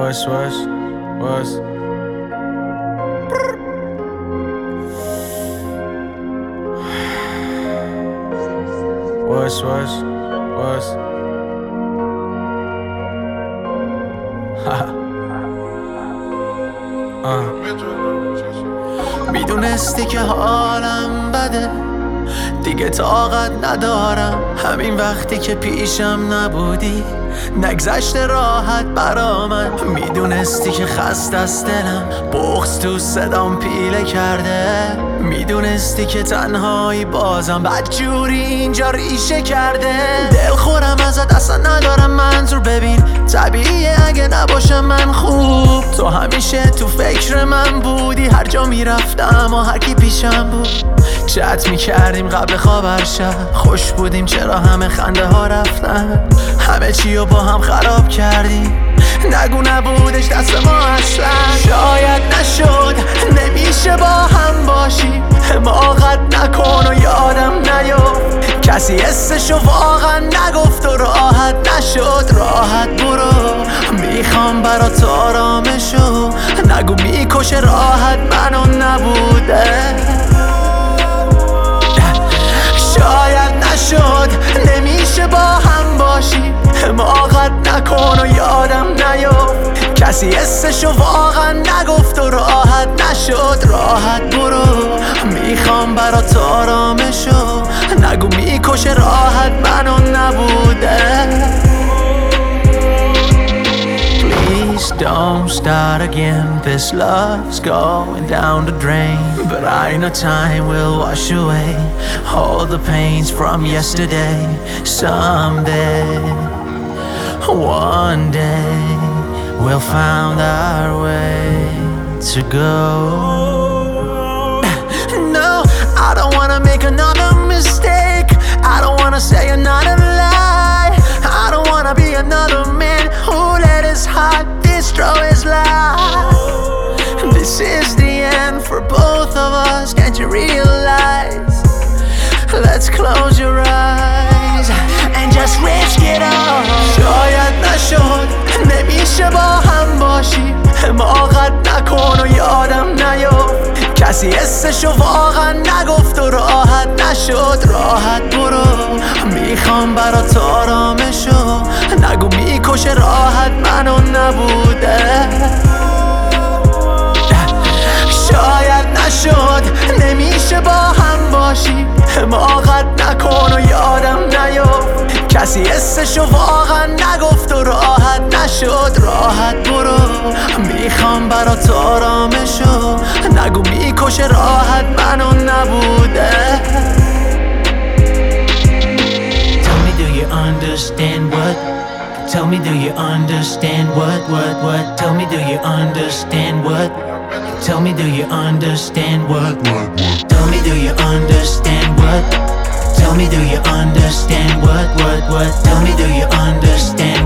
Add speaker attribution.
Speaker 1: was.
Speaker 2: میدونستی که حالم بده، دیگه طاقت ندارم. همین وقتی که پیشم نبودی نگذشت راحت برا من. میدونستی که خسته است دلم، بغض تو صدام پیله کرده. میدونستی که تنهایی بازم بدجوری اینجا ریشه کرده. دلخورم ازت اصلا ندارم منظور، ببین طبیعیه اگه نباشم من خوب. تو همیشه تو فکر من بودی، هر جا میرفتم و هر کی پیشم بود. چت میکردیم قبل خواب هر شب، خوش بودیم چرا همه خنده ها رفتن. همه چی رو با هم خراب کردیم، نگو نبودش دست ما اصلا. شاید نشد نمیشه با هم باشیم، حماقت نکن و یادم نیفت. کسی حسشو واقعا نگفت و راحت نشد. راحت برو، میخوام برات آرامشو. نگو میکشه راحت منو نبوده. شاید نشد نمیشه با هم باشیم، حماقت نکن و یادم نیفت. کسی حسشو واقعا نگفت و راحت نشد. راحت برو، میخوام برات آرامشو. نگو میکشه راحت منو نبوده. Please don't start again, this love's going down the drain. But I know time will wash away all the pains from yesterday. Someday, one day, we'll find our way to go. No, I don't wanna make another mistake. I don't wanna say another lie. I don't wanna be another man who let his heart destroy his life. This is the end for both of us, can't you realize? Let's close your eyes and just risk it all. شاید نشد نمیشه با هم باشیم، حماقت نکن و یادم نیفت. کسی حسشو واقعا نگفت و راحت نشد. راحت برو، میخوام برات آرامشو. نگو میکشه راحت منو نبوده. شاید نشد نمیشه با هم باشیم، حماقت نکن و یادم نیفت. کسی حسشو واقعا نگفت و راحت نشد. راحت برو، میخوام برات آرامشو. نگو میکشه راحت منو نبوده. Tell me do you understand what? Tell me do you understand what? Tell me do you understand what? Tell me do you understand what? Tell me do you understand what? Tell me do you understand what? Tell me do you understand